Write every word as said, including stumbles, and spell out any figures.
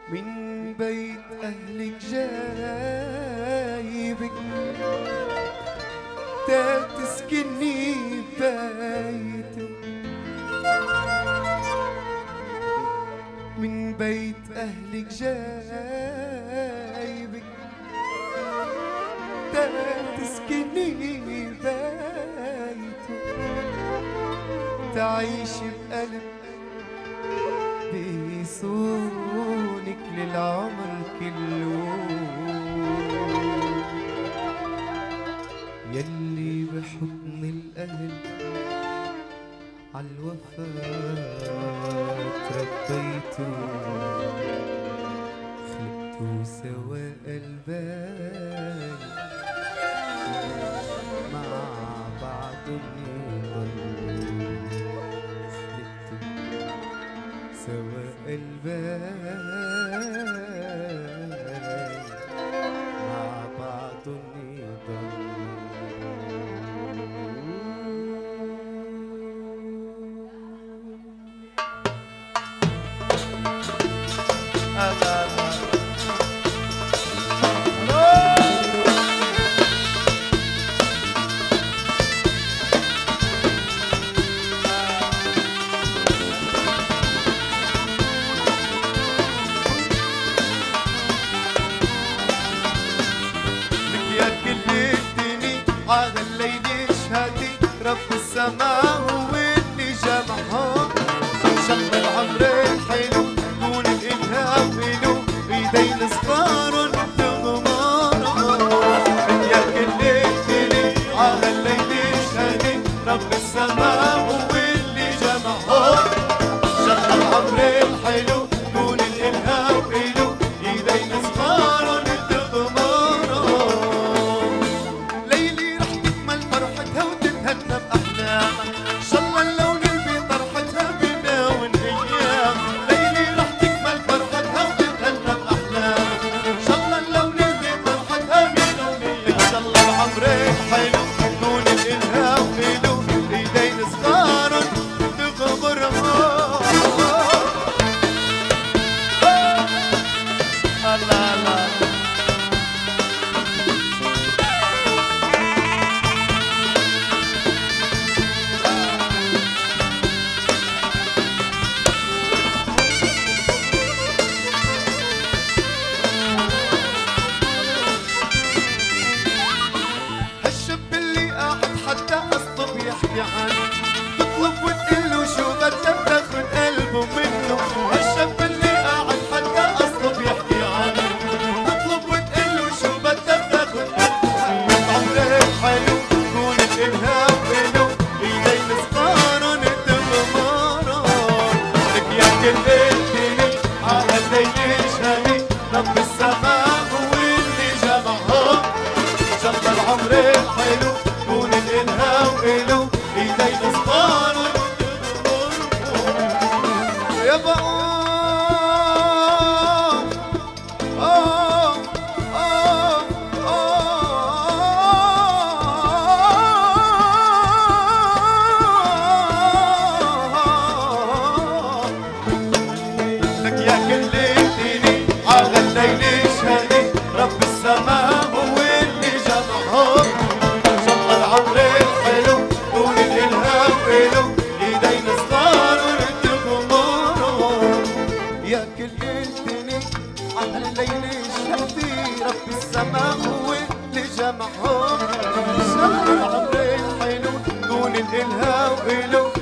من بيت أهلك جايبك تا تسكني ببيته، من بيت أهلك جايبك تا تسكني ببيته، تعيش بقلب بيصونك للعمر كله، يلي بحضن الأهل عالوفاة تربيتوا، خلقتوا سوا قلبان مع بعضهم يضلوا، خلقتوا سوا قلبان مع بعضهم يضلوا. هذا الليل يشهدي رب السماء هو اللي جمعهم، شق العمر الحلو دون الإلهام له بيدين صغار تغمرهم، يا كل ليلي هذا الليل يشهدي رب السماء هو اللي جمعهم، شق العمر الحلو دون الإلهام له بيدين صغار تطلب وتقله شو بدك تاخد قلبه منه، هالشاب اللي قاعد حتى اصله بيحكي عنه، تطلب وتقله شو بدك تاخد قلبه منه، عمرك حلو كون الالهام له ايدين صغارن تغمرن، لك يا كل الدنيا على الليل يشهدي رب السماء هو اللي جمعهم، شق العمر الحلو كون الالهام له ايدين صغار يا بقوم آه آه آه لك يا كل ليلي على الليل يشهدي رب السماء هو اللي جمعهم، شق العمر الحلو دون الإلهام له ايدين صغار تغمرهم، يا كل الدنيا على الليل يشهدي رب السماء هو اللي جمعهم، شق العمر الحلو دون الإلهام له